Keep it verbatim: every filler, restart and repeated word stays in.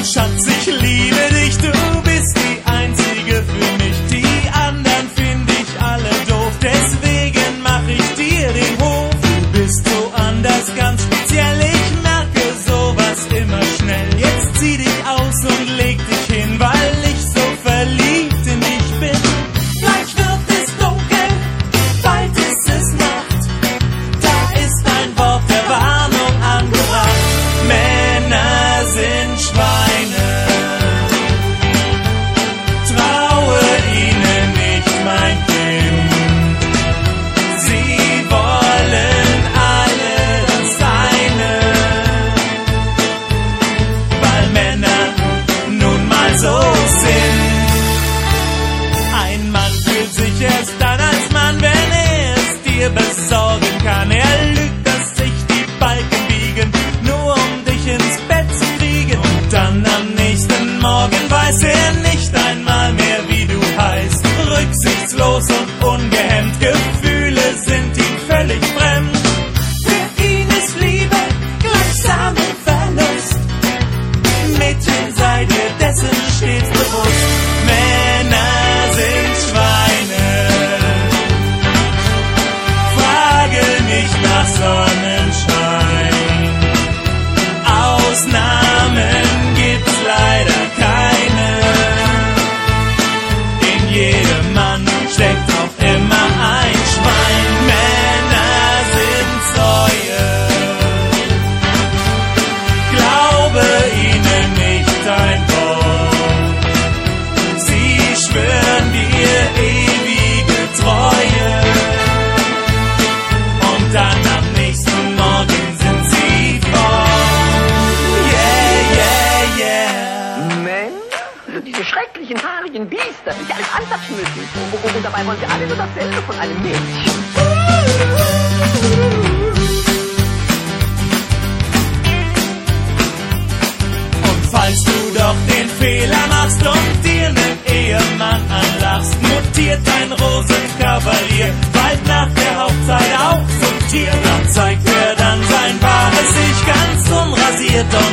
Schatz, ich liebe dich, du bist die einzige für mich. Die anderen finde ich alle doof, deswegen mach ich dir den Hof. Du bist so anders, ganz speziell, ich merke sowas immer schnell. Jetzt zieh dich aus und leg dich hin, weil ich so verliebt in dich bin. Gleich wird es dunkel, bald ist es Nacht, da ist ein Wort der Warnung angebracht. Männer sind Schweine, traue ihnen nicht, mein Kind. Sie wollen alle das eine, weil Männer nun mal so sind. Ein Mann fühlt sich erst dann als Mann, wenn er es dir besorgen kann. Er lügt, dass sich die Balken biegen, nur um dich ins Bett zu kriegen. Und dann am nächsten Morgen weiß er nicht einmal mehr, wie du heißt. Rücksichtslos und ungehemmt, Gefühle sind ihm völlig fremd. Für ihn ist Liebe gleichsam Verlust. Mädchen, sei dir dessen stets bewusst. Männer sind Schweine, frage nicht nach Sonnenschein. Ausnahmen gibt's leider keine. In jedem Mann steckt auch immer ein Schwein. Männer sind Säue, glaube ihnen nicht ein Wort. Sie schwören dir ewige Treue und dann am nächsten Morgen sind sie fort. Yeah, yeah, yeah. Männer, diese schrecklichen, haarigen Biester, die alles antatschen müssen. Und, und dabei wollen sie alle nur dasselbe von einem Mädchen. Und falls du doch den Fehler machst und dir nen Ehemann anlachst, mutiert ein Rosenkavalier bald nach der Hochzeit auch zum Tier. Da zeigt er dann sein wahres Ich ganz unrasiert und